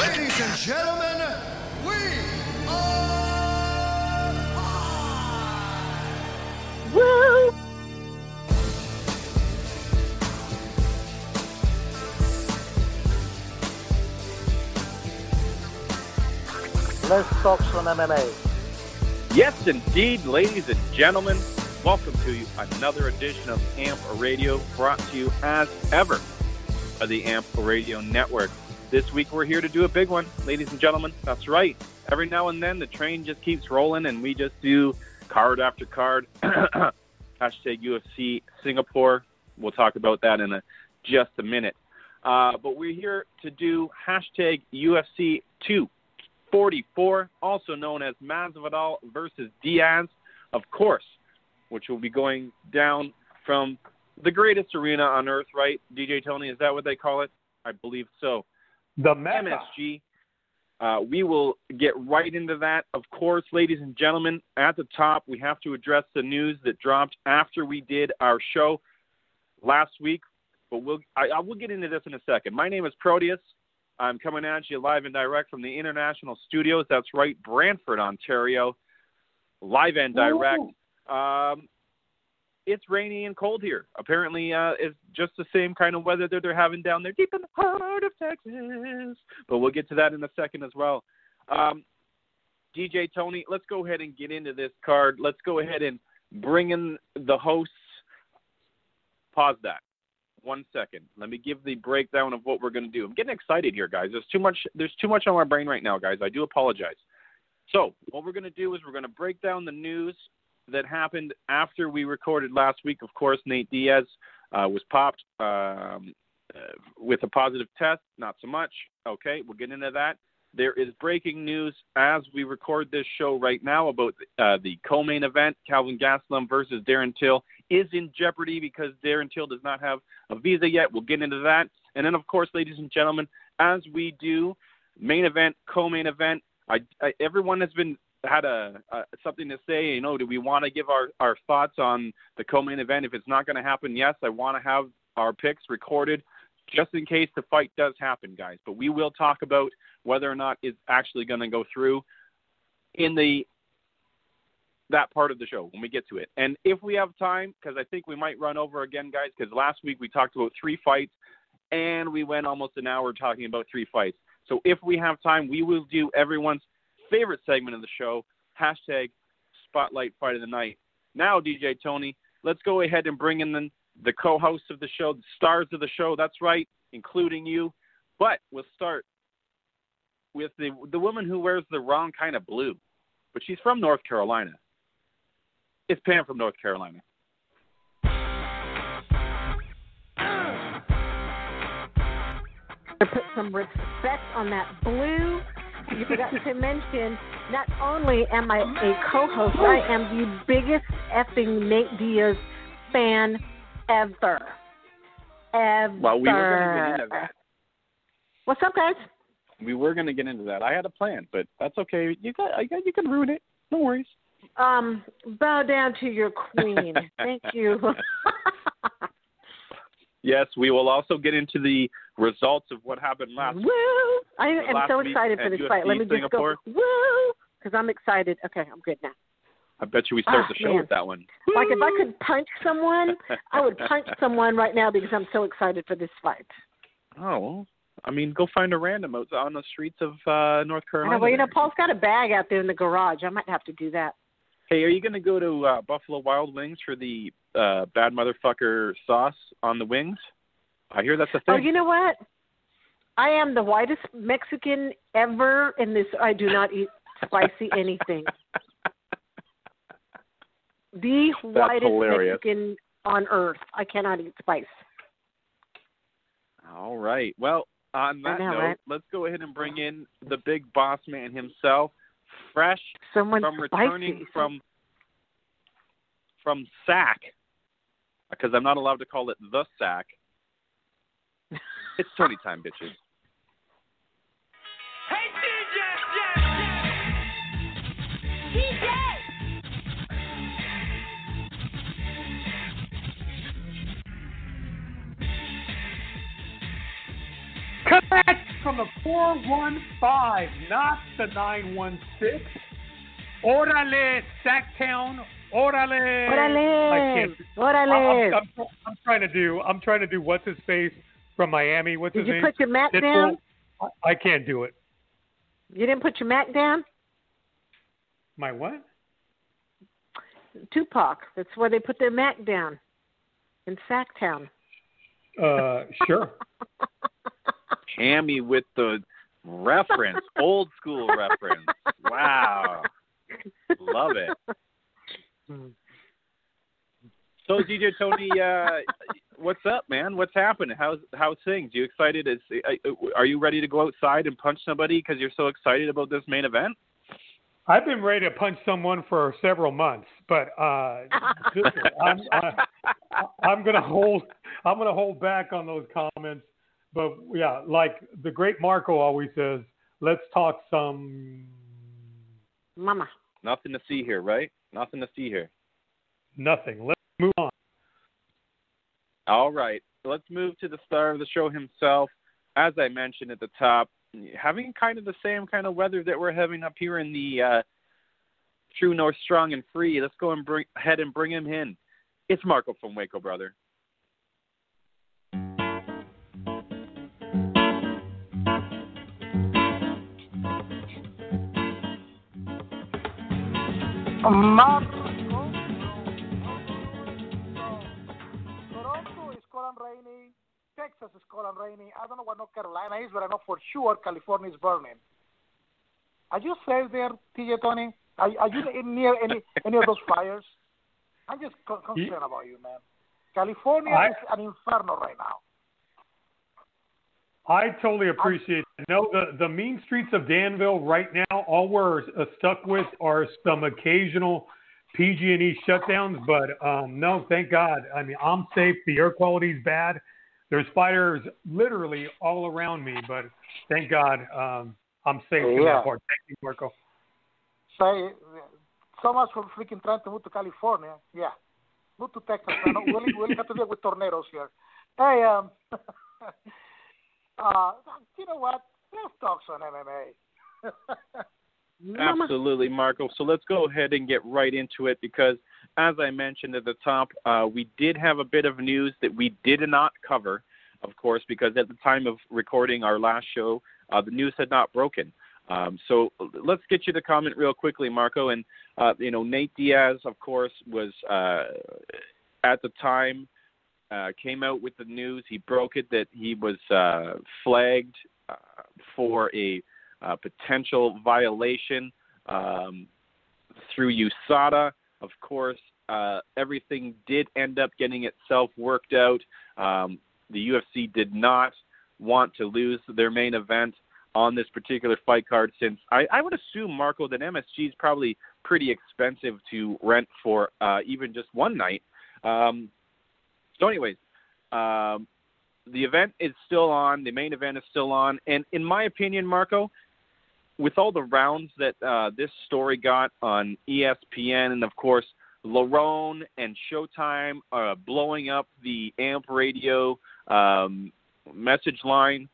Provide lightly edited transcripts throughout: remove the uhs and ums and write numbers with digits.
Ladies and gentlemen, we are live! Woo! Les Stocks from MMA. Yes, indeed, ladies and gentlemen. Welcome to another edition of AMP Radio, brought to you as ever by the AMP Radio Network. This week we're here to do a big one, ladies and gentlemen. That's right. Every now and then the train just keeps rolling and we just do card after card. Hashtag UFC Singapore. We'll talk about that in just a minute. But we're here to do hashtag UFC 244, also known as Masvidal versus Diaz, of course, which will be going down from the greatest arena on earth, right? DJ Tony, is that what they call it? I believe so. The Mecca. MSG. We will get right into that. Of course, ladies and gentlemen, at the top, we have to address the news that dropped after we did our show last week. But I will get into this in a second. My name is Proteus. I'm coming at you live and direct from the International Studios. That's right, Brantford, Ontario. Live and direct. It's rainy and cold here. Apparently, it's just the same kind of weather that they're having down there deep in the heart of Texas. But we'll get to that in a second as well. DJ Tony, let's go ahead and get into this card. Let's go ahead and bring in the hosts. Pause that. 1 second. Let me give the breakdown of what we're going to do. I'm getting excited here, guys. There's too much on my brain right now, guys. I do apologize. So what we're going to do is we're going to break down the news that happened after we recorded last week. Of course, Nate Diaz was popped with a positive test. Not so much. Okay, we'll get into that. There is breaking news as we record this show right now about the co-main event. Calvin Gastelum versus Darren Till is in jeopardy because Darren Till does not have a visa yet. We'll get into that. And then, of course, ladies and gentlemen, as we do main event, co-main event, everyone has had something to say. You know, do we want to give our thoughts on the co-main event? If it's not going to happen, yes, I want to have our picks recorded just in case the fight does happen, guys. But we will talk about whether or not it's actually going to go through in that part of the show when we get to it. And if we have time, because I think we might run over again, guys, because last week we talked about 3 fights and we went almost an hour talking about 3 fights. So if we have time, we will do everyone's favorite segment of the show, hashtag Spotlight Fight of the Night. Now, DJ Tony, let's go ahead and bring in the co-hosts of the show, the stars of the show. That's right, including you. But we'll start with the woman who wears the wrong kind of blue, but she's from North Carolina. It's Pam from North Carolina. Put some respect on that blue. You forgot to mention, not only am I a co-host, I am the biggest effing Nate Diaz fan ever. Well, we were going to get into that. What's up, guys? We were going to get into that. I had a plan, but that's okay. You can ruin it. No worries. Bow down to your queen. Thank you. Yes, we will also get into the results of what happened last week. Woo! I am so excited for this fight. Let me just go, woo! Because I'm excited. Okay, I'm good now. I bet you we start the show with that one. Like if I could punch someone, I would punch someone right now because I'm so excited for this fight. Oh, well, I mean, go find a random out on the streets of North Carolina. Well, Paul's got a bag out there in the garage. I might have to do that. Hey, are you going to go to Buffalo Wild Wings for the bad motherfucker sauce on the wings? I hear that's a thing. Oh, you know what? I am the whitest Mexican ever in this. I do not eat spicy anything. The whitest Mexican on earth. I cannot eat spice. All right. Well, on that note, let's go ahead and bring in the big boss man himself, fresh from returning from SAC, because I'm not allowed to call it the SAC. It's Tony time, bitches. Hey, DJ! Correct! from the 415, not the 916. Orale, Sacktown. Orale. Orale. Orale. I'm trying to do what's his face from Miami. What's his name? Did you put your Mac Pitbull. down? I can't do it. You didn't put your Mac down? My what? Tupac. That's where they put their Mac down. In Sacktown. Sure. Hammy with the reference, old school reference. Wow. Love it. So, DJ Tony, what's up, man? What's happening? How's things? You excited? Are you ready to go outside and punch somebody because you're so excited about this main event? I've been ready to punch someone for several months, but I'm gonna hold back on those comments. But yeah, like the great Marco always says, let's talk some Mama. Nothing to see here, right? Nothing to see here. Nothing. Let's move on. All right. Let's move to the star of the show himself. As I mentioned at the top, having kind of the same kind of weather that we're having up here in the True North Strong and Free. Let's go and bring him in. It's Marco from Waco, brother. Toronto is cold and rainy. Texas is cold and rainy. I don't know what North Carolina is, but I know for sure California is burning. Are you safe there, TJ Tony? Are you near any of those fires? I'm just concerned about you, man. California is an inferno right now. I totally appreciate it. No, the mean streets of Danville right now, all we're stuck with are some occasional PG&E shutdowns, but no, thank God. I mean, I'm safe. The air quality is bad. There's fires literally all around me, but thank God I'm safe in that part. Thank you, Marco. So much for freaking trying to move to California. Yeah. Move to Texas. We only have to deal with tornadoes here. Hey, you know what? Let's talk some MMA. Absolutely, Marco. So let's go ahead and get right into it because, as I mentioned at the top, we did have a bit of news that we did not cover, of course, because at the time of recording our last show, the news had not broken. So let's get you to comment real quickly, Marco. And, Nate Diaz, of course, was at the time came out with the news. He broke it that he was flagged for a potential violation through USADA. Of course, everything did end up getting itself worked out. The UFC did not want to lose their main event on this particular fight card since I would assume, Marco, that MSG is probably pretty expensive to rent for even just one night. So anyways, the event is still on. The main event is still on. And in my opinion, Marco, with all the rounds that this story got on ESPN and, of course, Lerone and Showtime blowing up the AMP radio message line,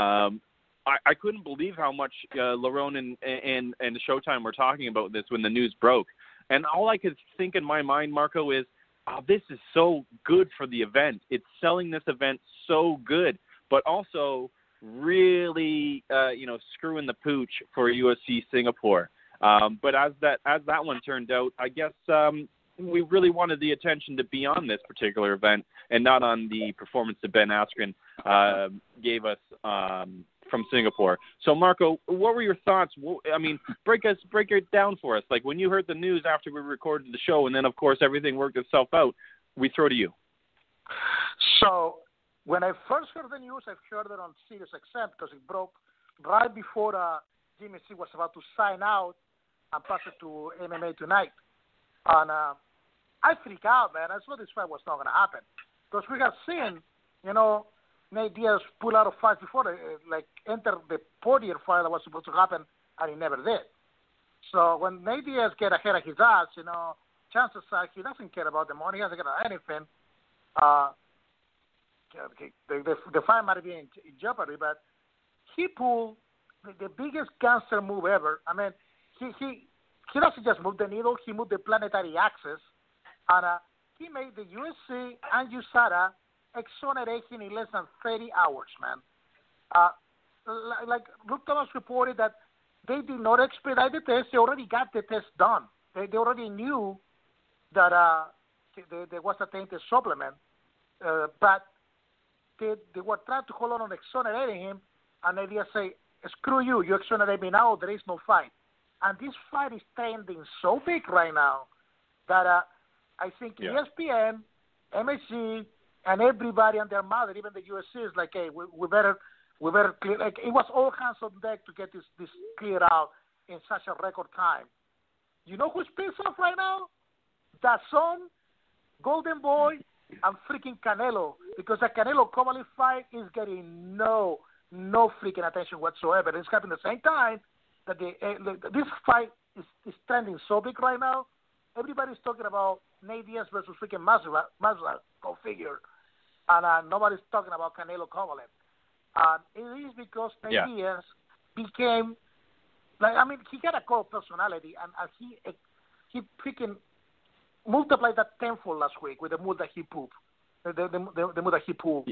I couldn't believe how much Lerone and Showtime were talking about this when the news broke. And all I could think in my mind, Marco, is, this is so good for the event. It's selling this event so good, but also really, screwing the pooch for UFC Singapore. But as that one turned out, I guess we really wanted the attention to be on this particular event and not on the performance that Ben Askren gave us from Singapore. So, Marco, what were your thoughts? I mean, break it down for us. Like when you heard the news after we recorded the show, and then of course everything worked itself out, we throw to you. So, when I first heard the news, I heard it on SiriusXM because it broke right before Jimmy C was about to sign out and pass it to MMA Tonight. And I freaked out, man. I thought this fight was not going to happen because we have seen, Nate Diaz pull out of fights before, enter the Poirier fight that was supposed to happen, and he never did. So when Nate Diaz get ahead of his ass, chances are he doesn't care about the money. He doesn't care about anything. The fight might be in jeopardy, but he pulled the biggest gangster move ever. I mean, he doesn't just move the needle; he moved the planetary axis, and he made the UFC and USADA exonerate him in less than 30 hours, man. Like Luke Thomas reported that they did not expedite the test; they already got the test done. They already knew that there was a tainted supplement, but they were trying to hold on exonerating him, and they just say, screw you, you exonerate me now, there is no fight. And this fight is trending so big right now that I think ESPN, MSG, and everybody and their mother, even the UFC, is like, hey, we better clear. Like, it was all hands on deck to get this cleared out in such a record time. You know who's pissed off right now? DAZN, Golden Boy, and freaking Canelo, because the Canelo Kovalev fight is getting no freaking attention whatsoever. It's happening at the same time that this fight is trending so big right now. Everybody's talking about Nate Diaz versus freaking Masvidal, go figure, and nobody's talking about Canelo Kovalev. It is because Nate Diaz became, like, I mean, he got a cult personality, and he freaking multiplied that tenfold last week with the move that he pulled. The move that he pulled.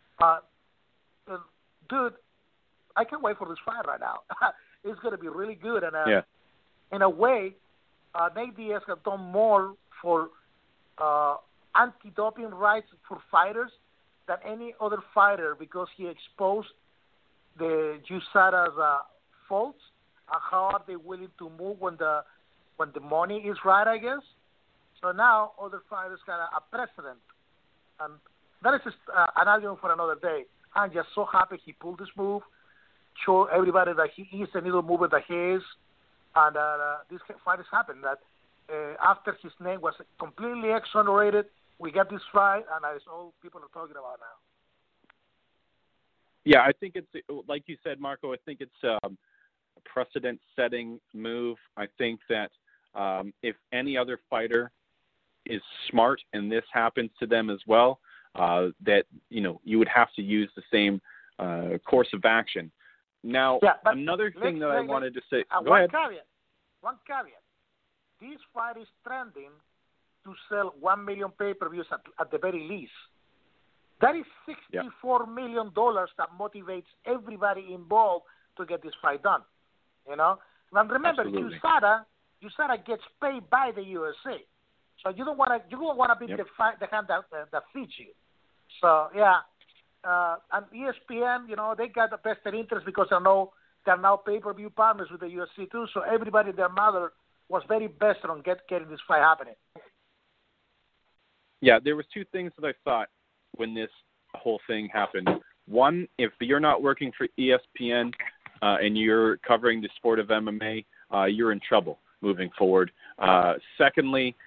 Dude, I can't wait for this fight right now. It's going to be really good. And in a way, Nate Diaz has done more for anti-doping rights for fighters than any other fighter, because he exposed the USADA's faults and how are they willing to move when the money is right, I guess. So now other fighters got a precedent. And that is just an argument for another day. I'm just so happy he pulled this move, show everybody that he is a little mover that he is, and this fight has happened. That after his name was completely exonerated, we got this fight, and that's all people are talking about now. Yeah, I think it's, like you said, Marco, I think it's a precedent-setting move. I think that if any other fighter is smart and this happens to them as well, that, you know, you would have to use the same course of action. Now, another thing that I wanted to say. Go ahead. One caveat. This fight is trending to sell 1 million pay-per-views at the very least. That is $64 million that motivates everybody involved to get this fight done. You know? And remember, USADA gets paid by the UFC. So you don't want to be the hand that feeds you. So and ESPN, you know, they got the vested interest because they're now pay-per-view partners with the UFC too. So everybody, their mother, was very vested on getting this fight happening. Yeah, there was two things that I thought when this whole thing happened. One, if you're not working for ESPN and you're covering the sport of MMA, you're in trouble moving forward. Secondly,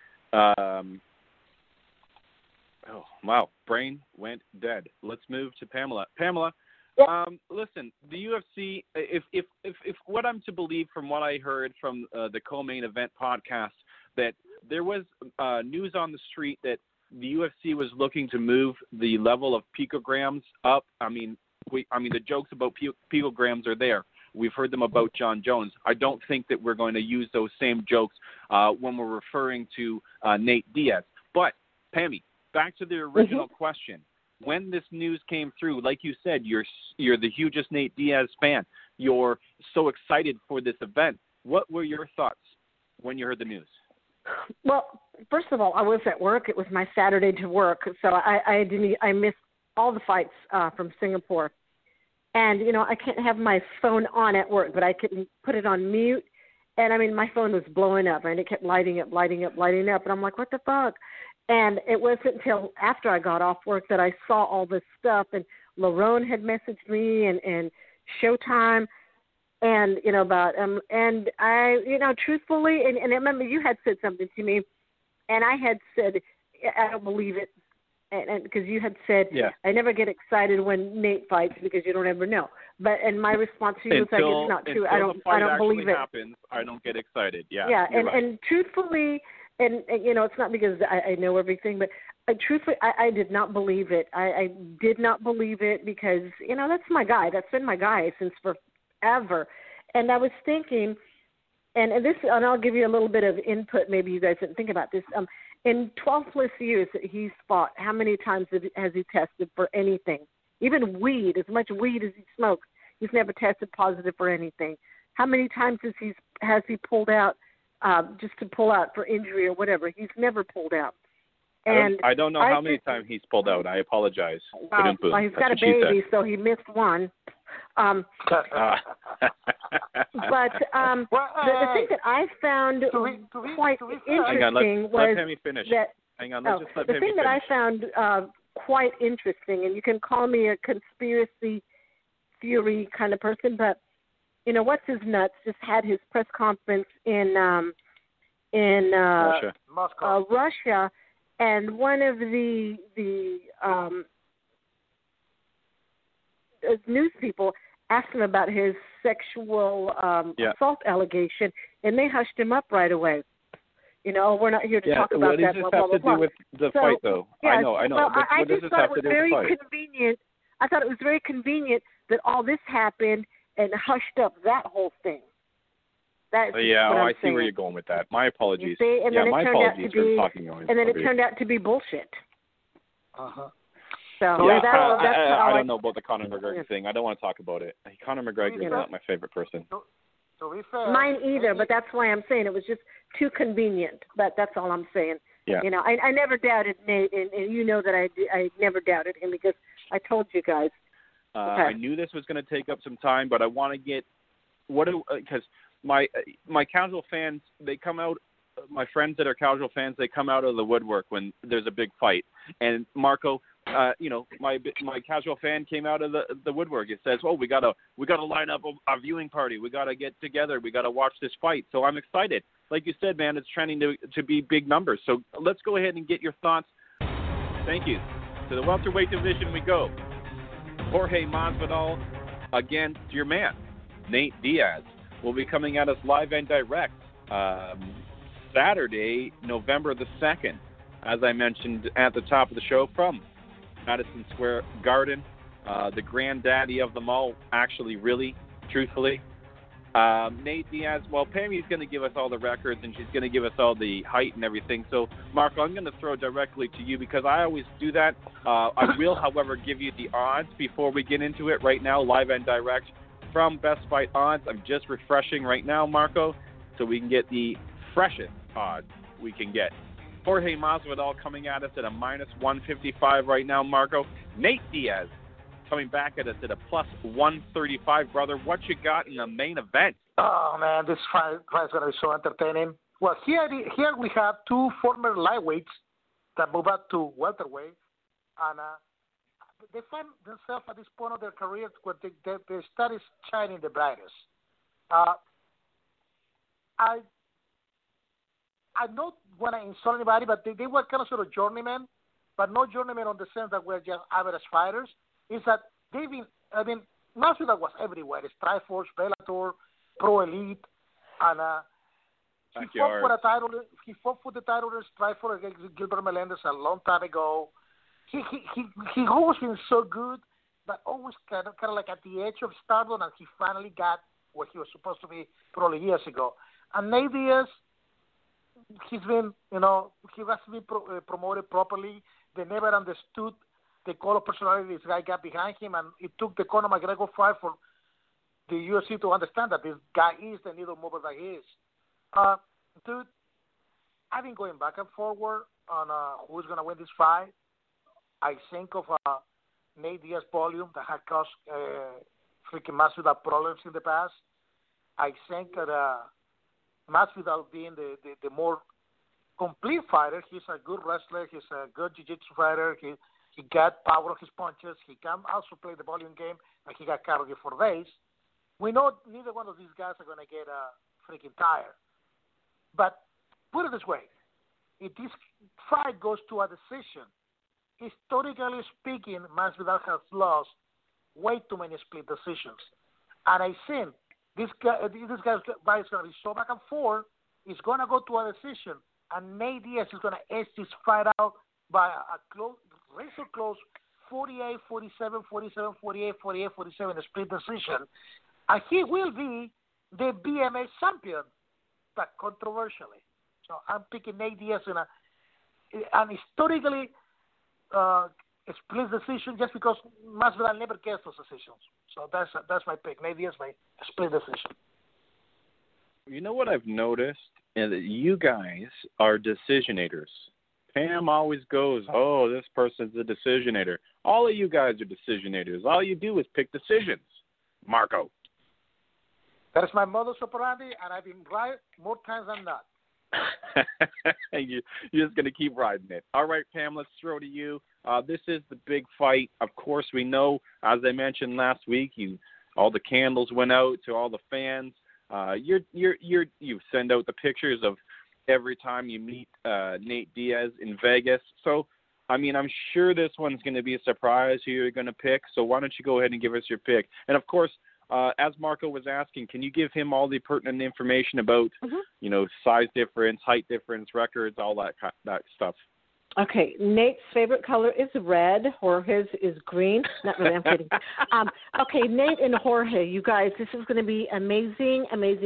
brain went dead. Let's move to Pamela. Pamela, listen, the UFC, if what I'm to believe from what I heard from the Co-Main Event podcast, that there was news on the street that the UFC was looking to move the level of picograms up. I mean, the jokes about picograms are there. We've heard them about John Jones. I don't think that we're going to use those same jokes when we're referring to Nate Diaz. But, Pammy, back to the original question. When this news came through, like you said, you're the hugest Nate Diaz fan. You're so excited for this event. What were your thoughts when you heard the news? Well, first of all, I was at work. It was my Saturday to work, so I missed all the fights from Singapore. And, you know, I can't have my phone on at work, but I couldn't put it on mute. And, I mean, my phone was blowing up, and it kept lighting up. And I'm like, what the fuck? And it wasn't until after I got off work that I saw all this stuff. And Lerone had messaged me and Showtime and, you know, about and I, you know, truthfully, and I remember you had said something to me, and I had said, I don't believe it. And because you had said, I never get excited when Nate fights because you don't ever know. But and my response to you was like, it's not true. I don't believe it. Happens, I don't get excited. Yeah. Yeah, and truthfully, and you know, it's not because I know everything, but truthfully, I did not believe it. I did not believe it because, that's my guy. That's been my guy since forever. And I was thinking, and I'll give you a little bit of input. Maybe you guys didn't think about this. In 12 plus years that he's fought, how many times has he tested for anything? Even weed, as much weed as he smokes, he's never tested positive for anything. How many times has he pulled out just to pull out for injury or whatever? He's never pulled out. And I don't know how many times he's pulled out. I apologize. Well, he's got a baby, so he missed one. But the thing that I found quite interesting was let Pammy finish. that Hang on, let's just let the Pammy thing that I finish. found quite interesting, and you can call me a conspiracy theory kind of person, but what's his nuts just had his press conference in Russia. Russia, and one of the news people asked him about his sexual assault allegation, and they hushed him up right away. We're not here to talk about that. What does this have to do with the fight, though? Yeah, I know. Well, But I what does just this thought have it to was do with very the fight? convenient. I thought it was very convenient that all this happened and hushed up that whole thing. That's what I'm I see saying. where you're going with that. My apologies. See? And then my it turned out apologies to be, for talking over you. and then it turned out to be bullshit. Uh-huh. So Yeah, that's I how don't know about the Conor McGregor thing. I don't want to talk about it. Conor McGregor is not my favorite person. To be fair, mine either, but that's why I'm saying it was just too convenient. But that's all I'm saying. Yeah. I never doubted Nate, and that I never doubted him because I told you guys. Okay. I knew this was going to take up some time, but I want to get because my casual fans, they come out. My friends that are casual fans, they come out of the woodwork when there's a big fight. And Marco, my casual fan came out of the woodwork. It says, "Oh, we gotta line up a viewing party. We gotta get together. We gotta watch this fight." So I'm excited. Like you said, man, it's trending to be big numbers. So let's go ahead and get your thoughts. Thank you. To the welterweight division we go. Jorge Masvidal against your man, Nate Diaz, will be coming at us live and direct Saturday, November the 2nd, as I mentioned at the top of the show, from Madison Square Garden, the granddaddy of them all, actually, really, truthfully. Nate Diaz, well, Pammy's going to give us all the records, and she's going to give us all the height and everything. So, Marco, I'm going to throw directly to you because I always do that. I will, however, give you the odds before we get into it right now, live and direct from Best Fight Odds. I'm just refreshing right now, Marco, so we can get the freshest odds we can get. Jorge Masvidal coming at us at a minus 155 right now, Marco. Nate Diaz coming back at us at a plus 135, brother. What you got in the main event? Oh, man, this fight is going to be so entertaining. Well, here we have two former lightweights that move up to welterweight, and they find themselves at this point of their careers where their star is shining the brightest. I don't want to insult anybody, but they were kind of sort of journeymen, but no journeymen on the sense that we're just average fighters. Is that Masvidal was everywhere. Strikeforce, Bellator, Pro Elite, and he fought for a title. He fought for the title in Strikeforce against Gilbert Melendez a long time ago. He always been so good, but always kind of like at the edge of stardom, and he finally got where he was supposed to be probably years ago. And Nate Diaz, he's been, he has to be promoted properly. They never understood the color personality this guy got behind him, and it took the Conor McGregor fight for the UFC to understand that this guy is the needle mover that he is. Dude, I've been going back and forward on who's going to win this fight. I think of Nate Diaz volume that had caused freaking Masvidal problems in the past. I think that Masvidal being the more complete fighter, he's a good wrestler, he's a good jiu-jitsu fighter, he got power of his punches, he can also play the volume game, and he got cardio for days. We know neither one of these guys are going to get freaking tired. But put it this way, if this fight goes to a decision, historically speaking, Masvidal has lost way too many split decisions. And I think this guy's fight is going to be so back and forth, it's going to go to a decision, and Nate Diaz is going to edge this fight out by a close, razor close 48, 47, 47, 48, 48, 47 a split decision. And he will be the BMA champion, but controversially. So I'm picking Nate Diaz in an historically split decision just because Masvidal never gets those decisions. So that's my pick. Nate Diaz, my split decision. You know what I've noticed? Is that you guys are decisionators. Pam always goes, oh, this person's a decisionator. All of you guys are decisionators. All you do is pick decisions. Marco. That is my modus operandi, and I've been right more times than not. You're just going to keep riding it. All right, Pam, let's throw to you. This is the big fight. Of course, we know, as I mentioned last week, all the candles went out to all the fans. You send out the pictures of every time you meet Nate Diaz in Vegas. So, I mean, I'm sure this one's going to be a surprise who you're going to pick. So why don't you go ahead and give us your pick? And, of course, as Marco was asking, can you give him all the pertinent information about, size difference, height difference, records, all that stuff? Okay, Nate's favorite color is red. Jorge's is green. Not really, I'm kidding. Okay, Nate and Jorge, you guys, this is going to be amazing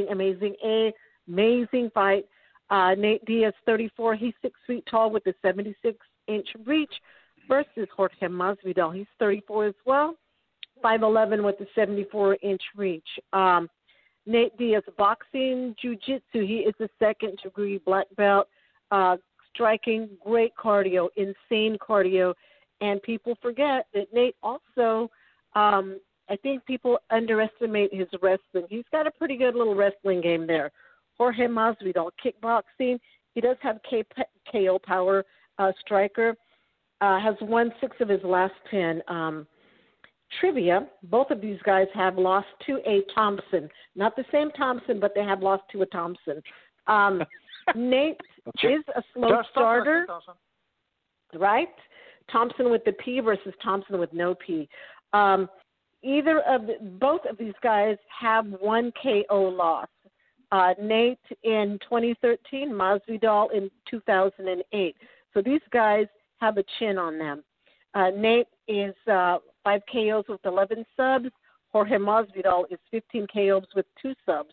fight. Nate Diaz, 34. He's 6 feet tall with a 76-inch reach versus Jorge Masvidal. He's 34 as well, 5'11" with a 74-inch reach. Nate Diaz, boxing, jiu-jitsu. He is a second-degree black belt. Striking, great cardio, insane cardio. And people forget that Nate also, I think people underestimate his wrestling. He's got a pretty good little wrestling game there. Jorge Masvidal, kickboxing. He does have KO power, striker. Has won 6 of his last 10. Trivia, both of these guys have lost to a Thompson. Not the same Thompson, but they have lost to a Thompson. Nate is a slow starter, right? Thompson with the P versus Thompson with no P. Both of these guys have 1 KO loss. Nate in 2013, Masvidal in 2008. So these guys have a chin on them. Nate is 5 KOs with 11 subs. Jorge Masvidal is 15 KOs with 2 subs.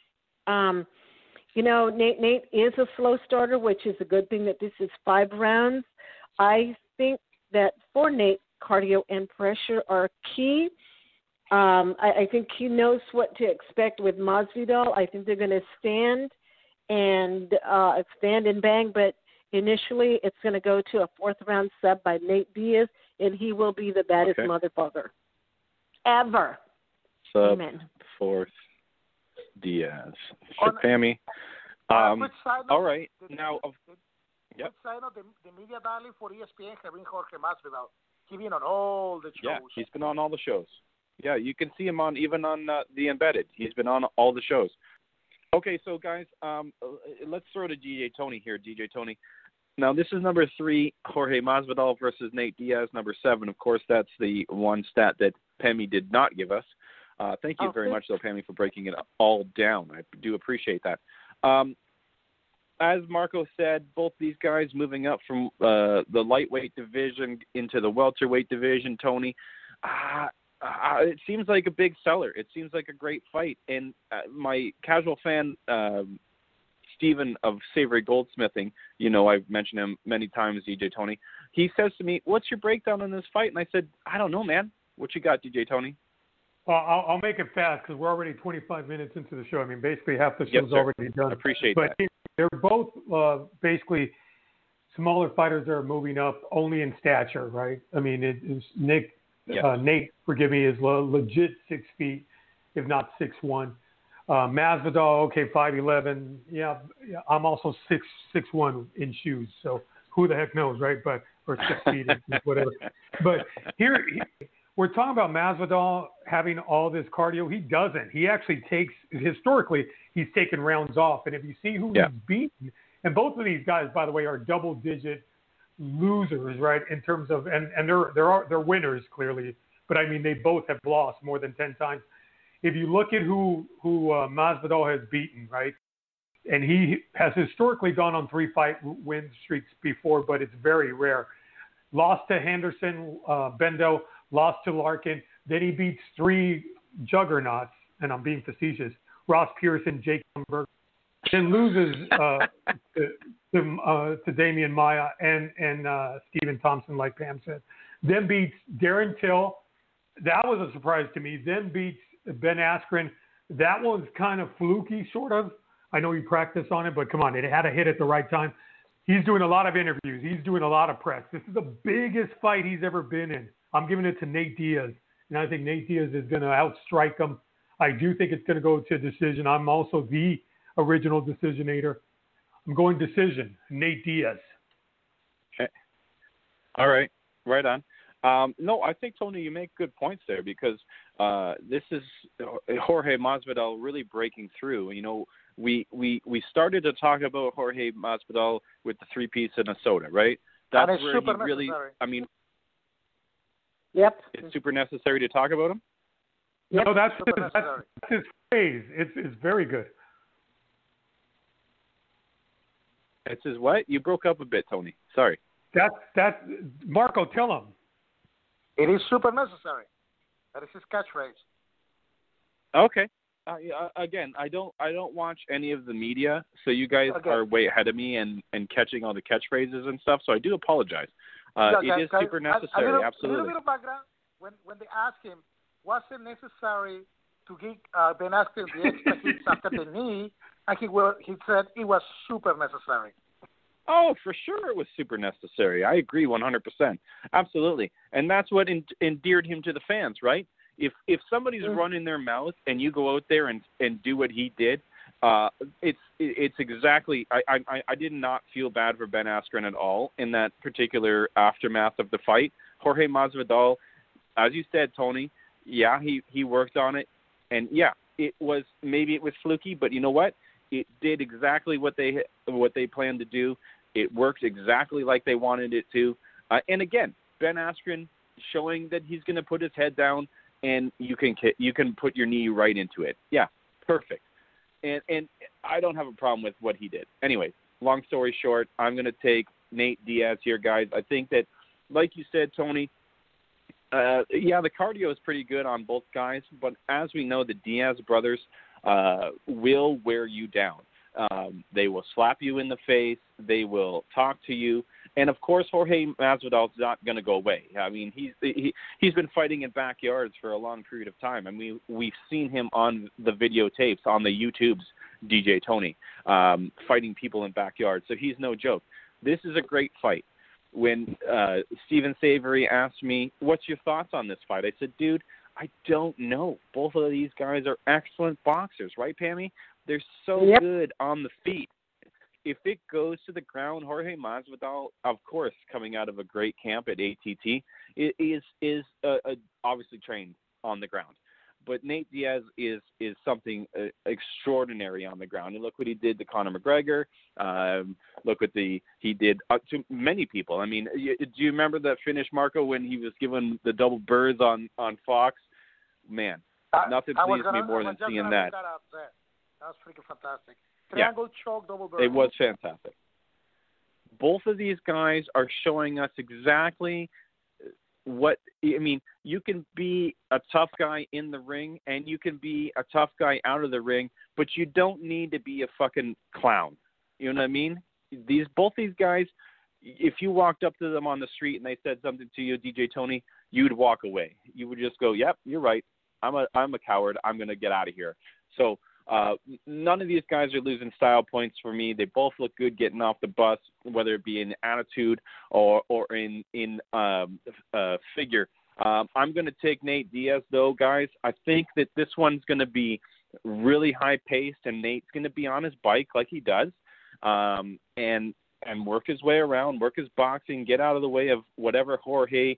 Nate is a slow starter, which is a good thing that this is 5 rounds. I think that for Nate, cardio and pressure are key. I think he knows what to expect with Masvidal. I think they're going to stand and bang, but initially it's going to go to a 4th round sub by Nate Diaz, and he will be the baddest motherfucker ever. Sub Amen. 4th Diaz. Pammy. All right. Now, Yep. The media darling for ESPN has been Jorge Masvidal. He's been on all the shows. Yeah, he's been on all the shows. Yeah, you can see him on the Embedded. He's been on all the shows. Okay, so guys, let's throw to DJ Tony here. DJ Tony. Now, this is number 3, Jorge Masvidal versus Nate Diaz. Number 7, of course, that's the one stat that Pammy did not give us. Thank you very much, though, Pammy, for breaking it all down. I do appreciate that. As Marco said, both these guys moving up from the lightweight division into the welterweight division, Tony, it seems like a big seller. It seems like a great fight. And my casual fan, Steven of Savory Goldsmithing, I've mentioned him many times, DJ Tony, he says to me, what's your breakdown on this fight? And I said, I don't know, man. What you got, DJ Tony? Well, I'll make it fast because we're already 25 minutes into the show. I mean, basically half the show's already done. I appreciate that. But they're both basically smaller fighters that are moving up only in stature, right? I mean, Nate, forgive me, is legit 6 feet, if not 6'1". Masvidal, 5'11". Yeah, I'm also 6'1" in shoes. So who the heck knows, right? But or 6 feet, whatever. But here we're talking about Masvidal having all this cardio. He doesn't. He actually historically, he's taken rounds off. And if you see who he's beaten, and both of these guys, by the way, are double-digit losers, right, in terms of, and they're winners, clearly. But, I mean, they both have lost more than 10 times. If you look at who Masvidal has beaten, right, and he has historically gone on 3-fight win streaks before, but it's very rare. lost to Henderson, Bendo, lost to Larkin. Then he beats 3 juggernauts, and I'm being facetious, Ross Pearson, Jake Lumberg. Then loses to Damian Maya and Stephen Thompson, like Pam said. Then beats Darren Till. That was a surprise to me. Then beats Ben Askren. That was kind of fluky, sort of. I know he practiced on it, but come on, it had to hit at the right time. He's doing a lot of interviews. He's doing a lot of press. This is the biggest fight he's ever been in. I'm giving it to Nate Diaz, and I think Nate Diaz is going to outstrike him. I do think it's going to go to a decision. I'm also the original decisionator. I'm going decision, Nate Diaz. Okay. All right. Right on. No, I think, Tony, you make good points there because this is Jorge Masvidal really breaking through. You know, we started to talk about Jorge Masvidal with the 3-piece and a soda, right? That's where he really, necessary. I mean, yep. It's super necessary to talk about him? Yep. No, that's his phrase. It's very good. It's his what? You broke up a bit, Tony. Sorry. That's Marco, tell him. It is super necessary. That is his catchphrase. Okay. Again, I don't watch any of the media, so you guys are way ahead of me and catching all the catchphrases and stuff. So I do apologize. It is super necessary. Absolutely. A little bit of background. When they asked him, was it necessary to give Ben Askren the extra hits after the knee, and he said it was super necessary. Oh, for sure it was super necessary. I agree 100%. Absolutely. And that's what endeared him to the fans, right? If somebody's running their mouth and you go out there and do what he did, it's exactly I did not feel bad for Ben Askren at all in that particular aftermath of the fight. Jorge Masvidal, as you said, Tony, yeah, he worked on it, and yeah, it was fluky, but you know what? It did exactly what they planned to do. It worked exactly like they wanted it to. And again, Ben Askren showing that he's going to put his head down and you can put your knee right into it. Yeah, perfect. And I don't have a problem with what he did. Anyway, long story short, I'm going to take Nate Diaz here, guys. I think that, like you said, Tony, the cardio is pretty good on both guys, but as we know, the Diaz brothers will wear you down. They will slap you in the face. They will talk to you. And, of course, Jorge Masvidal's not going to go away. I mean, he's been fighting in backyards for a long period of time. I mean, we've seen him on the videotapes, on the YouTubes, DJ Tony, fighting people in backyards. So he's no joke. This is a great fight. When Steven Savory asked me, what's your thoughts on this fight? I said, dude, I don't know. Both of these guys are excellent boxers, right, Pammy? They're so good on the feet. If it goes to the ground, Jorge Masvidal, of course, coming out of a great camp at ATT, is obviously trained on the ground. But Nate Diaz is something extraordinary on the ground. And look what he did to Conor McGregor. Look what he did to many people. I mean, do you remember that finish, Marco, when he was given the double birds on Fox? Man, nothing pleased me more than seeing that. That was freaking fantastic. Triangle choke, double bird. It was fantastic. Both of these guys are showing us exactly what – I mean, you can be a tough guy in the ring and you can be a tough guy out of the ring, but you don't need to be a fucking clown. You know what I mean? Both these guys, if you walked up to them on the street and they said something to you, DJ Tony, you'd walk away. You would just go, yep, you're right. I'm a coward. I'm going to get out of here. So – none of these guys are losing style points for me. They both look good getting off the bus, whether it be in attitude or in figure. I'm going to take Nate Diaz, though, guys. I think that this one's going to be really high-paced, and Nate's going to be on his bike like he does and work his way around, work his boxing, get out of the way of whatever Jorge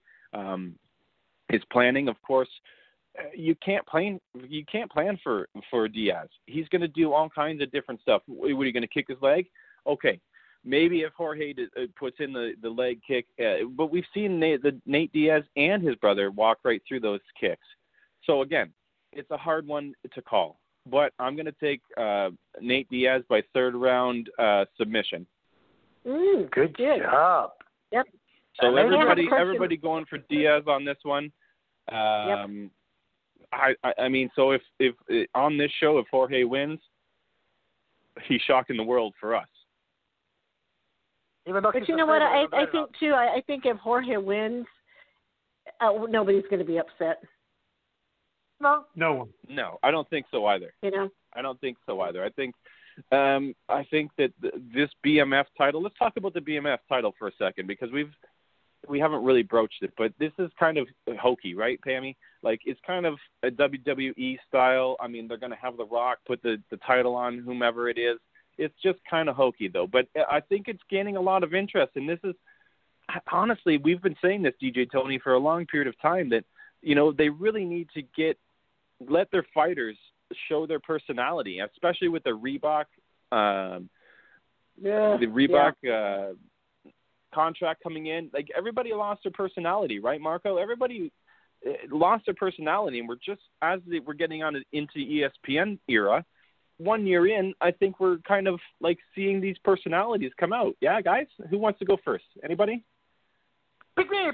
is planning. Of course, you can't plan for Diaz. He's going to do all kinds of different stuff. What are you going to kick his leg? Okay, maybe if Jorge puts in the leg kick, but we've seen Nate Diaz and his brother walk right through those kicks. So again, it's a hard one to call. But I'm going to take Nate Diaz by third round submission. Good job. Yep. So Maybe everybody going for Diaz on this one. I mean, so if on this show, if Jorge wins, he's shocking the world for us. Even though But you know what? I think too. I think if Jorge wins, nobody's going to be upset. No one. No, I don't think so either. You know. I don't think so either. I think that this BMF title. Let's talk about the BMF title for a second because we haven't really broached it, but this is kind of hokey, right, Pammy? Like it's kind of a WWE style. I mean, they're going to have The Rock put the title on whomever it is. It's just kind of hokey, though. But I think it's gaining a lot of interest, and this is honestly, we've been saying this, DJ Tony, for a long period of time that they really need to let their fighters show their personality, especially with the Reebok, contract coming in. Like everybody lost their personality, right, Marco? Everybody lost their personality, and we're just as we're getting into ESPN era. 1 year in, I think we're kind of like seeing these personalities come out. Yeah, guys, who wants to go first? Anybody? Pick me.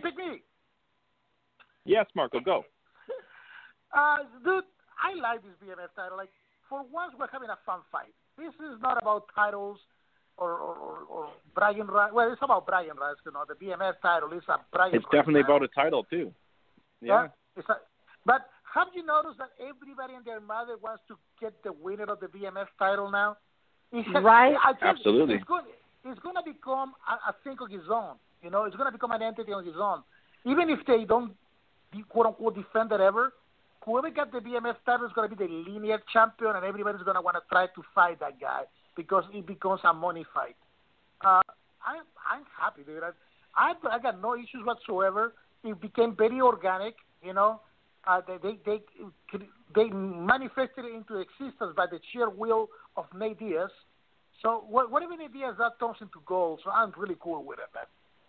Yes, Marco, go. Dude, I like this BMF title. Like, for once, we're having a fun fight. This is not about titles or Brian Rice. Well, it's about Brian Rice. The BMF title is a Brian Rice. It's definitely title. about a title, too. Yeah. But have you noticed that everybody and their mother wants to get the winner of the BMF title now? Right. Absolutely. It's going to become a thing of his own. It's going to become an entity on his own. Even if they don't, quote-unquote, defend it ever, whoever got the BMF title is going to be the linear champion, and everybody's going to want to try to fight that guy because it becomes a money fight. I'm happy, dude. I got no issues whatsoever. It became very organic, They manifested it into existence by the sheer will of Nate Diaz. So whatever Nate Diaz, that turns into gold. So I'm really cool with it, man.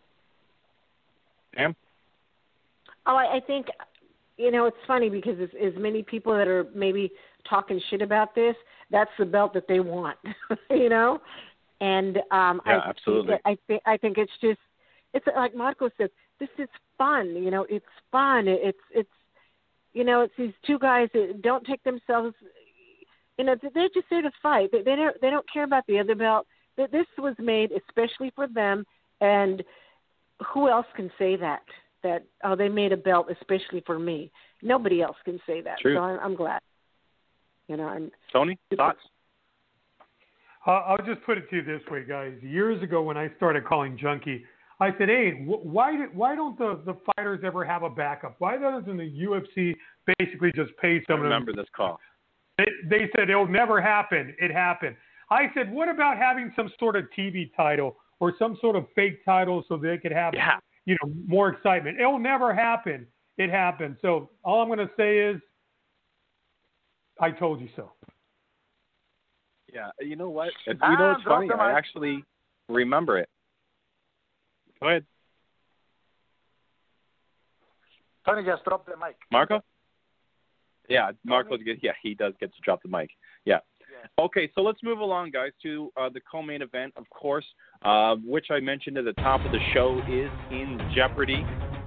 Pam? Oh, I think, it's funny because as many people that are maybe talking shit about this, that's the belt that they want, And absolutely. I think it's like Marco said, this is fun. It's fun. It's these two guys that don't take themselves. They're just there to fight. They don't care about the other belt. This was made especially for them, and who else can say that? That they made a belt especially for me. Nobody else can say that. True. So I'm glad. Tony, thoughts? I'll just put it to you this way, guys. Years ago, when I started calling Junkie, I said, "Hey, why don't the fighters ever have a backup? Why doesn't the UFC basically just pay some of them?" Remember this call. They said it'll never happen. It happened. I said, what about having some sort of TV title or some sort of fake title so they could have more excitement? It'll never happen. It happened. So all I'm going to say is, I told you so. Yeah, you know what? It's funny. I actually remember it. Go ahead. Tony just dropped the mic. Marco? Yeah, he does get to drop the mic. Yeah. Okay, so let's move along, guys, to the co-main event, of course, which I mentioned at the top of the show is in jeopardy.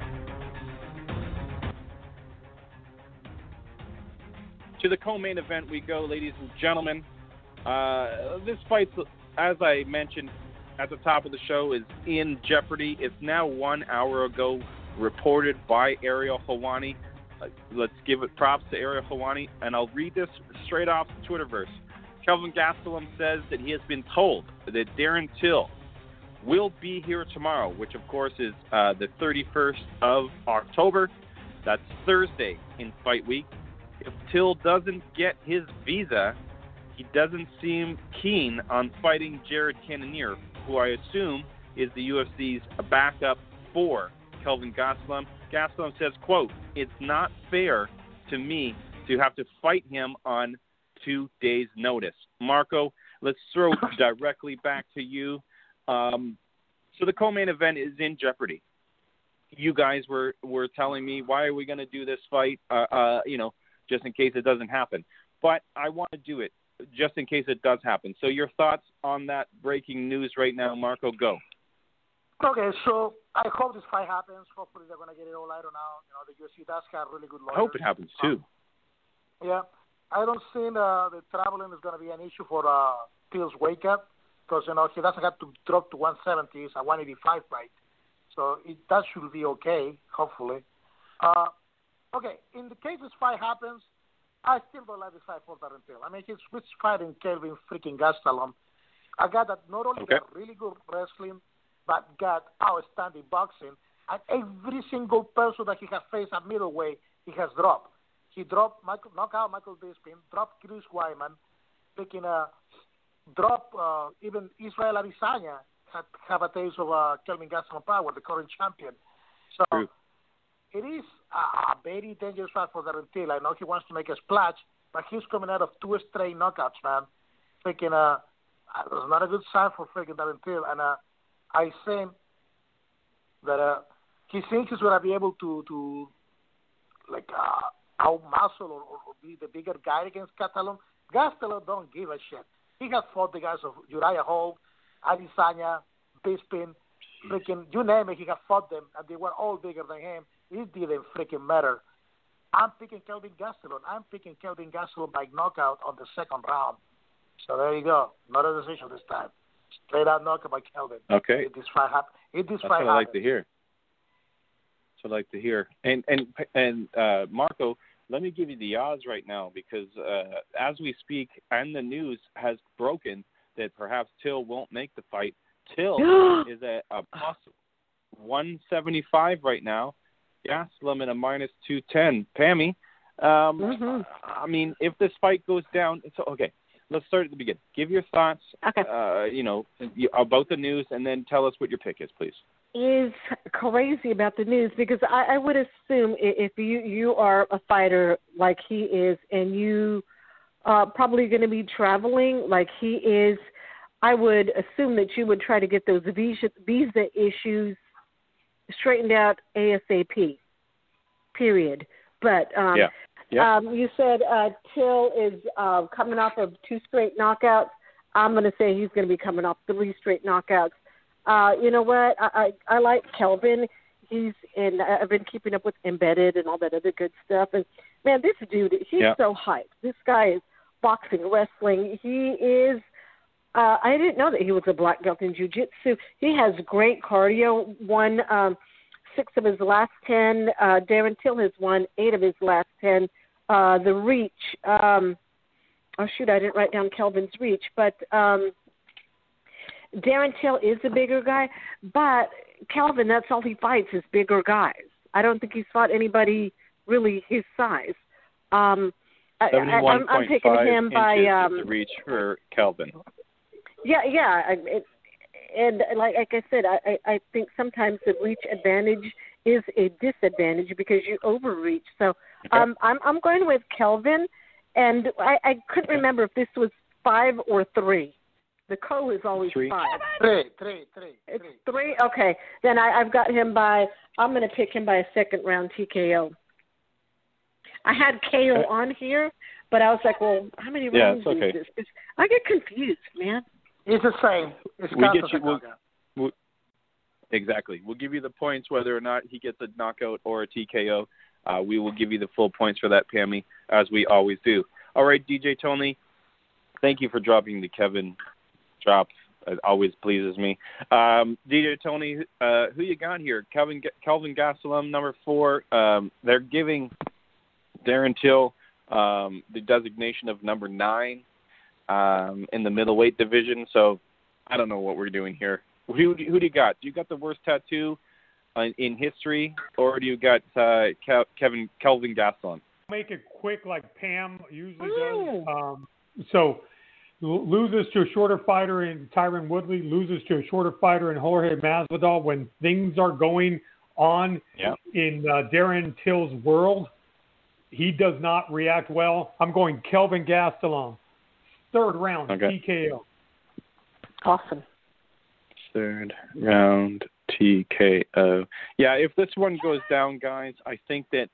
To the co-main event we go, ladies and gentlemen. This fight, as I mentioned at the top of the show, is in jeopardy. It's now 1 hour ago reported by Ariel Helwani. Let's give it props to Ariel Helwani, and I'll read this straight off the Twitterverse. Kelvin Gastelum says that he has been told that Darren Till will be here tomorrow, which of course is the 31st of October. That's Thursday in fight week. If Till doesn't get his visa, he doesn't seem keen on fighting Jared Cannonier, who I assume is the UFC's backup for Kelvin Gastelum. Gastelum says, quote, "It's not fair to me to have to fight him on 2 days' notice." Marco, let's throw directly back to you. So the co-main event is in jeopardy. You guys were telling me, why are we going to do this fight, just in case it doesn't happen. But I want to do it just in case it does happen. So your thoughts on that breaking news right now, Marco, go. Okay, so I hope this fight happens. Hopefully they're going to get it all ironed out. You know, the UFC does have really good lawyers. I hope it happens too. Yeah. I don't think the traveling is going to be an issue for Till's wake-up because, you know, he doesn't have to drop to 170. It's a 185 fight. So that should be okay, hopefully. Okay, in the case this fight happens, I still don't like this fight for Darren Till. I mean, he's fighting Kelvin freaking Gastelum, a guy that not only got really good wrestling, but got outstanding boxing. And every single person that he has faced at middleweight, he has dropped. He dropped knockout Michael Bisping, dropped Chris Weidman, even Israel Adesanya have a taste of Kelvin Gastelum power, the current champion. So True. It is a very dangerous fight for Darren Till. I know he wants to make a splash, but he's coming out of 2 straight knockouts, man. It was not a good sign for freaking Darren Till. And I think that he thinks he's going to be able to out-muscle or be the bigger guy against Gastelum. Gastelum don't give a shit. He has fought the guys of Uriah Hall, Adesanya, Bisping, freaking, you name it, he has fought them, and they were all bigger than him. It didn't freaking matter. I'm picking Kelvin Gastelum. I'm picking Kelvin Gastelum by knockout on the second round. So there you go. Not a decision this time. Straight out knockout by Kelvin. Okay. If this fight happens. That's what I like to hear. That's what I like to hear. And Marco, let me give you the odds right now because as we speak, and the news has broken that perhaps Till won't make the fight. Till is at a plus 175 right now. Gastelum at a minus 210. Pammy, I mean, if this fight goes down, so okay. Let's start at the beginning. Give your thoughts, about the news, and then tell us what your pick is, please. Is crazy about the news because I would assume if you are a fighter like he is and you are probably going to be traveling like he is, I would assume that you would try to get those visa issues straightened out ASAP, period. But you said Till is coming off of 2 straight knockouts. I'm going to say he's going to be coming off 3 straight knockouts. You know what? I like Kelvin. I've been keeping up with Embedded and all that other good stuff. And, man, this dude, he's so hyped. This guy is boxing, wrestling. He is I didn't know that he was a black belt in jiu-jitsu. He has great cardio. Won 6 of his last 10. Darren Till has won 8 of his last 10. The reach. I didn't write down Kelvin's reach, but Darren Till is a bigger guy. But Kelvin, that's all he fights is bigger guys. I don't think he's fought anybody really his size. 71.5 I'm picking him by the reach for Kelvin. And like I said, I think sometimes the reach advantage is a disadvantage because you overreach. So I'm going with Kelvin, and I couldn't remember if this was 5 or 3. The co is always 3. 5. 3. It's 3? Okay. Then I've got him I'm going to pick him by a second round TKO. I had KO on here, but I was like, well, how many rounds is this? I get confused, man. It's the same. It's exactly. We'll give you the points whether or not he gets a knockout or a TKO. We will give you the full points for that, Pammy, as we always do. All right, DJ Tony, thank you for dropping the Kevin drop. It always pleases me. DJ Tony, who you got here? Kelvin Gastelum, number 4. They're giving Darren Till the designation of number 9 in the middleweight division. So I don't know what we're doing here. Who do you got? Do you got the worst tattoo in history, or do you got Kelvin Gastelum? Make it quick like Pam usually does. So loses to a shorter fighter in Tyron Woodley, loses to a shorter fighter in Jorge Masvidal. When things are going on in Darren Till's world, he does not react well. I'm going Kelvin Gastelum. 3rd round, TKO. Awesome. 3rd round, TKO. Yeah, if this one goes down, guys, I think that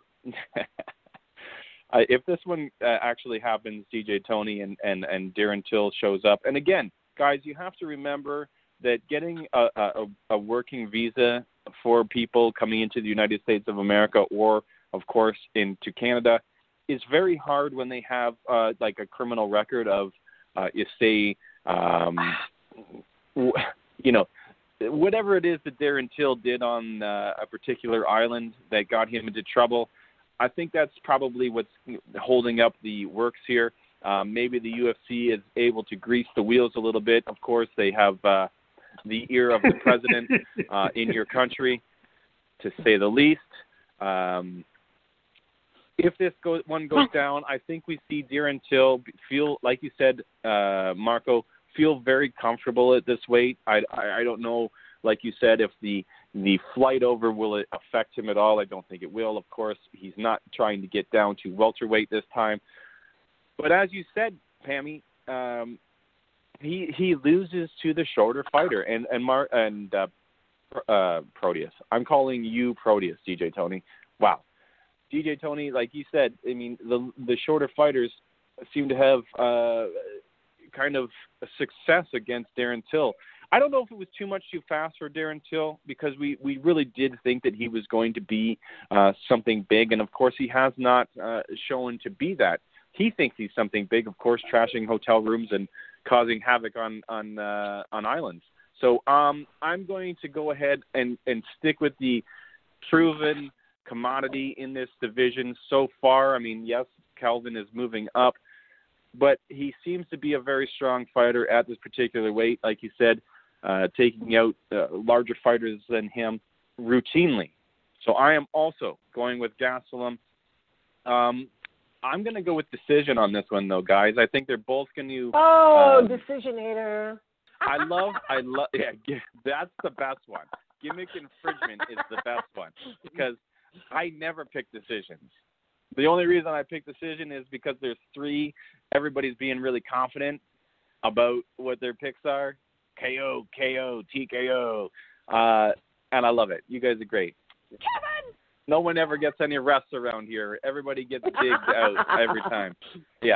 if this one actually happens, DJ Tony and Darren Till shows up. And again, guys, you have to remember that getting a working visa for people coming into the United States of America or, of course, into Canada is very hard when they have like a criminal record of, whatever it is that Darren Till did on a particular island that got him into trouble. I think that's probably what's holding up the works here. Maybe the UFC is able to grease the wheels a little bit. Of course, they have the ear of the president in your country, to say the least. If this one goes down, I think we see Darren Till feel, like you said, Marco, feel very comfortable at this weight. I don't know, like you said, if the flight over will it affect him at all. I don't think it will. Of course, he's not trying to get down to welterweight this time. But as you said, Pammy, he loses to the shorter fighter and Proteus. I'm calling you Proteus, DJ Tony. Wow. DJ Tony, like you said, I mean, the shorter fighters seem to have kind of a success against Darren Till. I don't know if it was too much too fast for Darren Till, because we really did think that he was going to be something big, and of course he has not shown to be that. He thinks he's something big, of course, trashing hotel rooms and causing havoc on islands. So I'm going to go ahead and stick with the proven commodity in this division so far. I mean, yes, Calvin is moving up, but he seems to be a very strong fighter at this particular weight, like you said, taking out larger fighters than him routinely. So I am also going with Gastelum. I'm going to go with decision on this one, though, guys. I think they're both going to... Decisionator. I love, yeah, that's the best one. Gimmick infringement is the best one, because I never pick decisions. The only reason I pick decision is because there's three. Everybody's being really confident about what their picks are. KO, TKO. And I love it. You guys are great. Kevin! No one ever gets any rests around here. Everybody gets digged out every time. Yeah.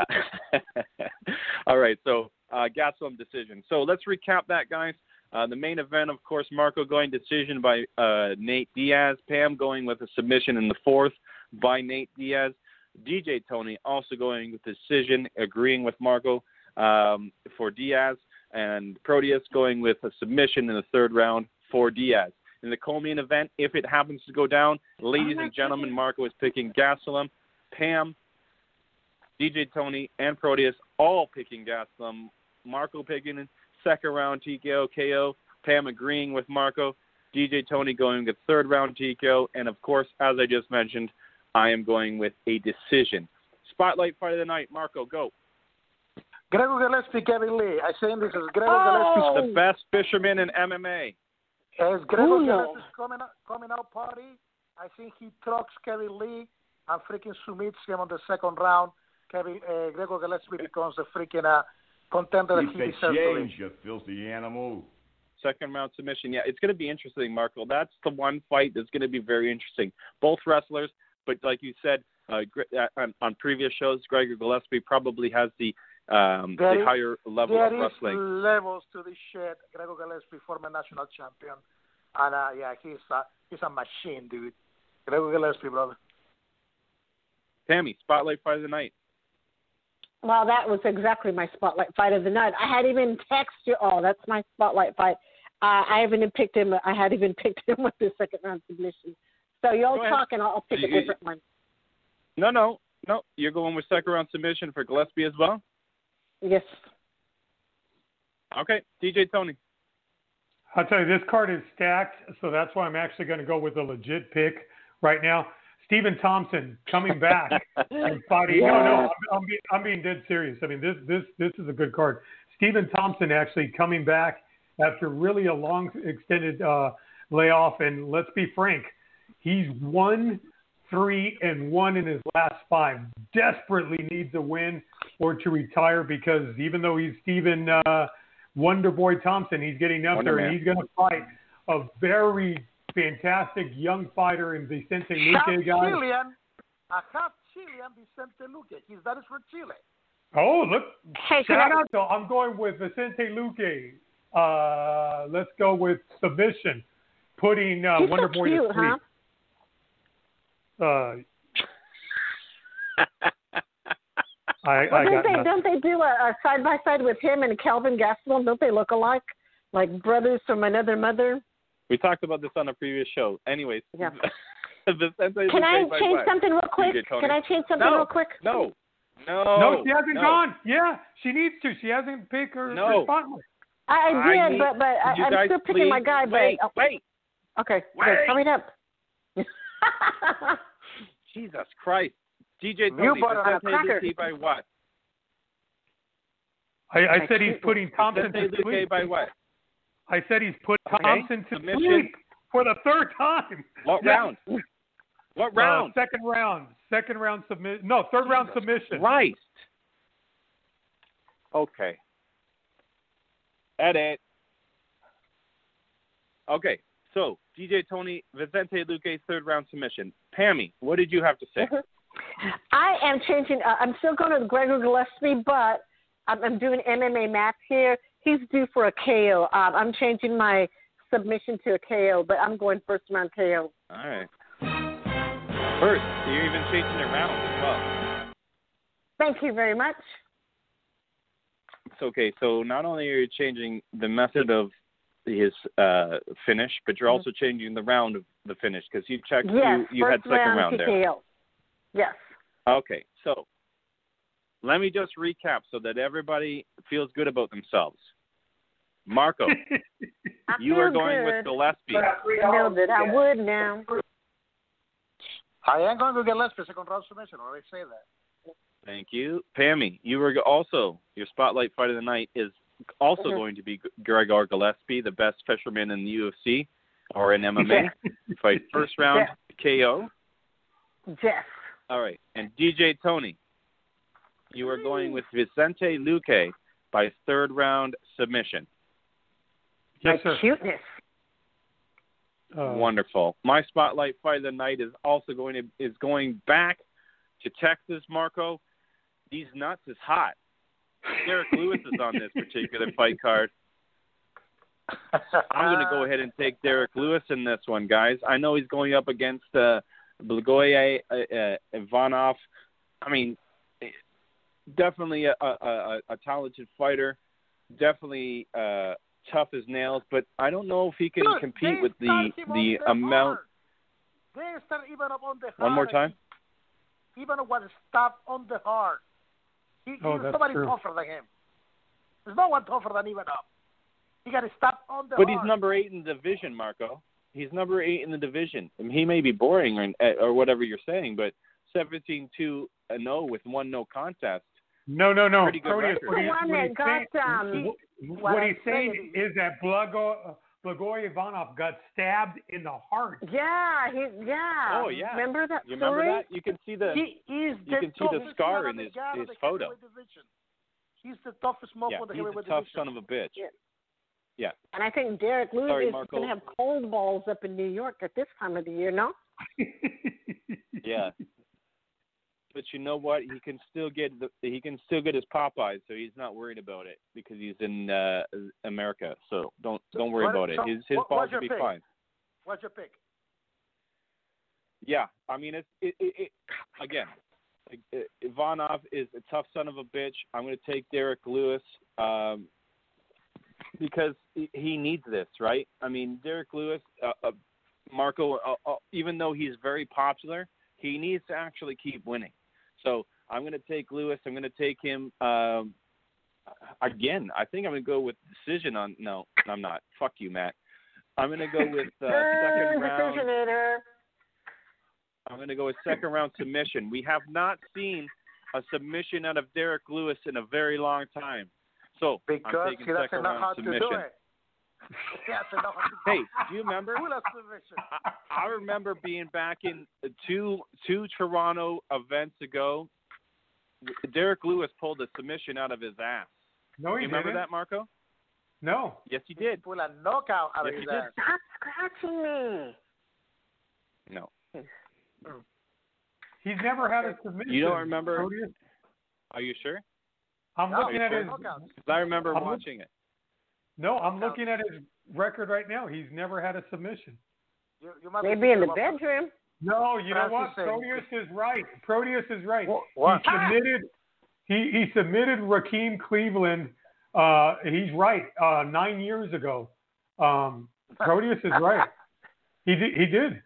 All right, so Gastelum decision. So let's recap that, guys. The main event, of course, Marco going decision by Nate Diaz. Pam going with a submission in the fourth by Nate Diaz. DJ Tony also going with decision, agreeing with Marco for Diaz. And Proteus going with a submission in the third round for Diaz. In the co-main event, if it happens to go down, ladies and gentlemen, Marco is picking Gastelum. Pam, DJ Tony, and Proteus all picking Gastelum. Marco picking second round TKO, KO. Pam agreeing with Marco. DJ Tony going with third round TKO. And, of course, as I just mentioned, I am going with a decision. Spotlight fight of the night. Marco, go. Gregor Gillespie, Kevin Lee. I say this is Gregor Gillespie. The best fisherman in MMA. As Gregor Gillespie's coming out party, I think he trucks Kevin Lee and freaking submits him on the second round. Gregor Gillespie becomes the freaking contender that he deserves to be. You filthy animal. Second round submission. Yeah, it's going to be interesting, Marco. That's the one fight that's going to be very interesting. Both wrestlers, but like you said on previous shows, Gregor Gillespie probably has the higher level of wrestling. There is levels to this shit. Gregor Gillespie, former national champion. And, yeah, he's a machine, dude. Gregor Gillespie, brother. Tammy, spotlight fight of the night. Well, that was exactly my spotlight fight of the night. I had even texted you. Oh, that's my spotlight fight. I haven't even picked him. I had even picked him with the second round submission. So you'll talk, and I'll pick a different one. No. You're going with second round submission for Gillespie as well? Yes. Okay, DJ Tony. I'll tell you, this card is stacked, so that's why I'm actually going to go with a legit pick right now. Stephen Thompson coming back and fighting. No, I'm being dead serious. I mean, this is a good card. Stephen Thompson actually coming back after really a long extended layoff, and let's be frank, he's 1-3-1 in his last 5. Desperately needs a win or to retire, because even though he's Stephen Wonderboy Thompson, he's getting up there and he's going to fight a very fantastic young fighter in Vicente Luque, guys. Half Chilean Vicente Luque. That is from Chile. Oh, look. Hey, shout out. I'm going with Vicente Luque. Let's go with submission. Putting He's Wonder so Boy cute, to sleep. Don't they do a side by side with him and Kelvin Gastelum? Don't they look alike, like brothers from another mother? We talked about this on a previous show. Anyways, Yeah. Vicente Can I Luque change by something real quick? DJ Tony. Can I change something real quick? No, she hasn't gone. Yeah, she needs to. She hasn't picked her spotlight. I did, but I'm still picking my guy. Wait. Okay, Wait. hurry it up. Jesus Christ. DJ You Tony, bought a Vicente cracker. Luque by what? I said he's putting Thompson to Vicente Luque sleep. by what? I said he's put Thompson to Submission. sleep for the third time. What round? What round? Second round. Second round submission. No, third round submission. Christ. Okay. Edit. Okay, so DJ Tony, Vicente Luque's third round submission. Pammy, what did you have to say? I am changing. I'm still going to Gregor Gillespie, but I'm doing MMA match here. He's due for a KO. I'm changing my submission to a KO, but I'm going first round KO. All right. First, you're even changing the round as well. Thank you very much. It's okay. So not only are you changing the method of his finish, but you're also changing the round of the finish because you checked. Yes, you had second round there. TKO. Yes. Okay, so let me just recap so that everybody feels good about themselves. Marco, you are going with Gillespie. I know that I would now. I am going to get Gillespie second round submission. I already say that. Thank you. Pammy, you were also, your spotlight fight of the night is also going to be Gregor Gillespie, the best fisherman in the UFC or in MMA. Fight first round KO. Yes. All right. And DJ Tony, you are going with Vicente Luque by third round submission. Yes, sir. Cuteness. Wonderful. My spotlight fight of the night is also going back to Texas, Marco. These nuts is hot. Derek Lewis is on this particular fight card. I'm going to go ahead and take Derek Lewis in this one, guys. I know he's going up against Blagoy Ivanov. I mean, definitely a talented fighter. Definitely tough as nails, but I don't know if he can compete with the amount. They start even up on the heart. One more time. Even was stopped on the heart. He's nobody true. tougher than him. There's no one tougher than even up. He got to stop on the But heart. he's number 8 in the division, Marco. He's number 8 in the division. I mean, he may be boring or whatever you're saying, but 17-2-0 with 1 no contest. No. Pretty good record. What he's saying is that Blagoy Ivanov got stabbed in the heart. Yeah, Oh yeah. Remember that You story? remember that? You can see the scar in his photo. He's the toughest smoke Yeah, on the he's heavyweight a tough division. son of a bitch. Yeah. And I think Derek Lewis Sorry, is Marco. going to have cold balls up in New York at this time of the year, no? Yeah. But you know what? He can still get his Popeyes, so he's not worried about it because he's in America. So don't worry about it. His balls will be fine. What's your pick? Yeah, I mean it again. Ivanov is a tough son of a bitch. I'm going to take Derek Lewis because he needs this, right? I mean, Derek Lewis, Marco, even though he's very popular, he needs to actually keep winning. So I'm going to take Lewis. I'm going to take him again. I think I'm going to go with decision on. No, I'm not. Fuck you, Matt. I'm going to go with second round. Decisionator. I'm going to go with second round submission. We have not seen a submission out of Derek Lewis in a very long time. So Because I'm taking he doesn't second know round how to submission. do it. He doesn't know how to Hey, do you remember? Pull up submission. I remember being back in two Toronto events ago. Derek Lewis pulled a submission out of his ass. No, he You remember didn't. that, Marco? No. Yes, he did. Pull a knockout out of Yes, his he did. ass. Stop scratching me. No. He's never had a submission. You don't remember? Proteus. Are you sure? I'm No, looking at his. knockouts. Because I remember I'm watching it. No, I'm looking at his record right now. He's never had a submission. You might Maybe in the bedroom. No, you know what? Francis Proteus is right. Proteus is right. What? He submitted Rakeem Cleveland. He's right. 9 years ago. Proteus is right. He did.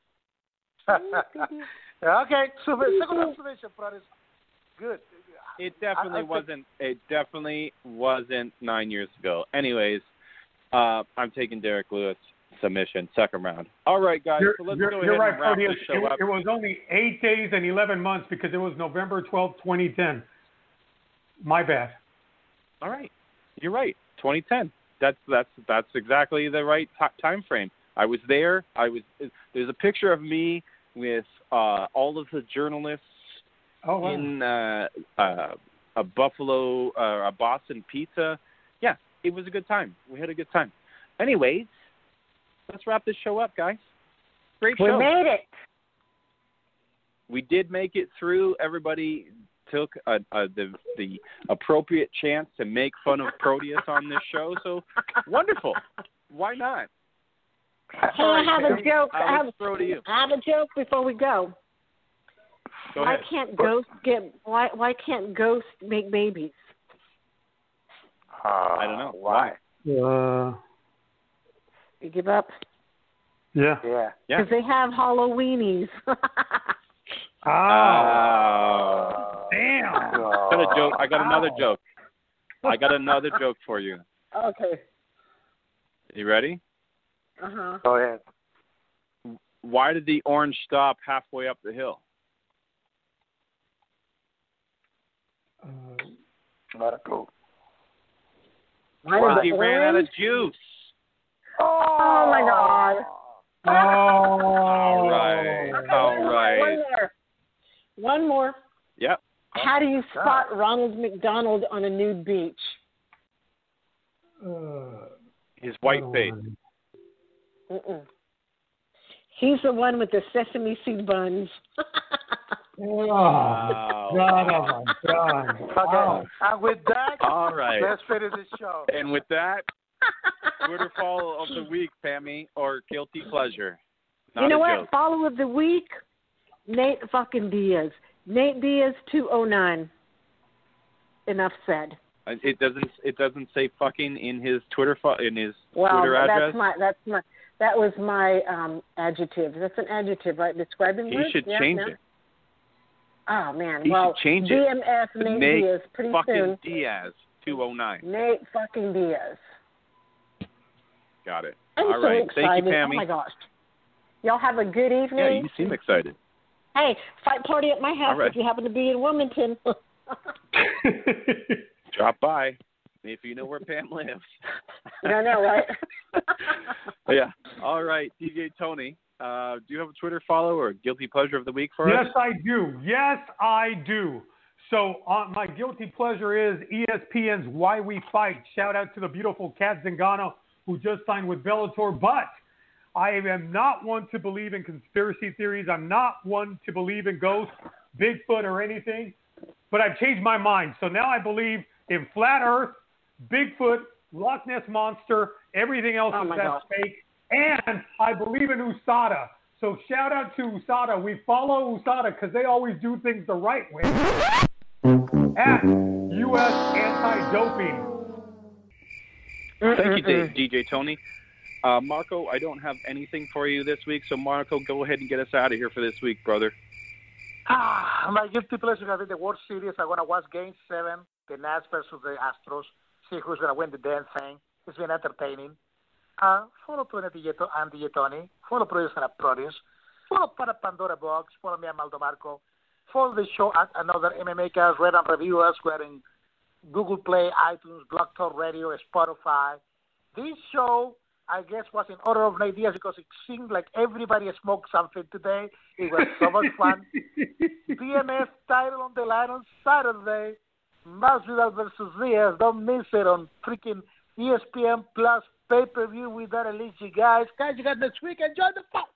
Okay, so the second observation, Proteus. Good. It definitely wasn't. It definitely wasn't 9 years ago. Anyways, I'm taking Derek Lewis submission, second round. All right, guys. So let's go ahead and wrap this show up. It was only 8 days and 11 months because it was November 12th, 2010. My bad. All right, you're right. 2010. That's exactly the right time frame. I was there. There's a picture of me with all of the journalists in a Buffalo, a Boston Pizza. Yeah, it was a good time. We had a good time. Anyways, let's wrap this show up, guys. Great show. We made it. We did make it through. Everybody took the appropriate chance to make fun of Proteus on this show. So wonderful. Why not? Hey, I have a joke. I have a joke before we go. Go ahead. Why can't ghosts make babies? I don't know. Why? You give up? Yeah. Because they have Halloweenies. Damn. I got another joke. I got another joke for you. Okay. You ready? Uh-huh. Go ahead. Why did the orange stop halfway up the hill? Not a clue. Because he ran out of juice. Oh my God. All right. One more. Yep. How do you spot Ronald McDonald on a nude beach? His white face. He's the one with the sesame seed buns. God, oh my God. Okay. And with that, all right. Let's finish this show. And with that, Twitter follow of the week, Pammy, or guilty pleasure. Not you know what? Joke. Follow of the week, Nate fucking Diaz. Nate Diaz 209. Enough said. It doesn't say fucking in his Twitter Twitter address. That was my adjective. That's an adjective, right? Describing He words? should change it. Oh man. He should change it. DMS Nate Diaz pretty fucking soon. Diaz 209. Nate fucking Diaz. Got it. I'm All so right. excited. Thank you, Pammy. Oh my gosh. Y'all have a good evening. Yeah, you seem excited. Hey, fight party at my house right. if you happen to be in Wilmington. Drop by if you know where Pam lives. I know, right? Yeah. All right, DJ Tony. Do you have a Twitter follow or guilty pleasure of the week for us? Yes, I do. So my guilty pleasure is ESPN's Why We Fight. Shout out to the beautiful Kat Zingano who just signed with Bellator. But I am not one to believe in conspiracy theories. I'm not one to believe in ghosts, Bigfoot, or anything. But I've changed my mind. So now I believe in flat Earth, Bigfoot, Loch Ness Monster, everything else that's fake. And I believe in USADA. So shout out to USADA. We follow USADA because they always do things the right way. At U.S. Anti-Doping. Thank you, DJ Tony. Marco, I don't have anything for you this week. So, Marco, go ahead and get us out of here for this week, brother. My guilty pleasure is the World Series. I'm going to watch Game 7, the Nats versus the Astros. See who's going to win the damn thing. It's been entertaining. Follow Tony and DJ Tony. Follow Produce and Produce. Follow Pandora Box. Follow me and Maldo Marco. Follow the show at another MMA cast. Read and review us. We're in Google Play, iTunes, Blog Talk Radio, Spotify. This show, I guess, was in order of ideas because it seemed like everybody smoked something today. It was so much fun. BMF title on the line on Saturday. Masvidal versus Diaz. Don't miss it on freaking ESPN Plus pay-per-view with that elite guys. Guys, you got next week. Enjoy the fight.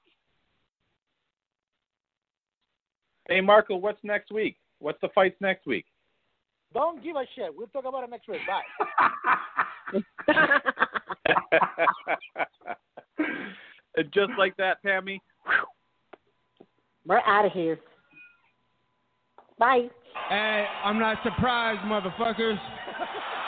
Hey, Marco, what's next week? What's the fights next week? Don't give a shit. We'll talk about it next week. Bye. And just like that, Pammy, we're out of here. Bye. Hey, I'm not surprised, motherfuckers.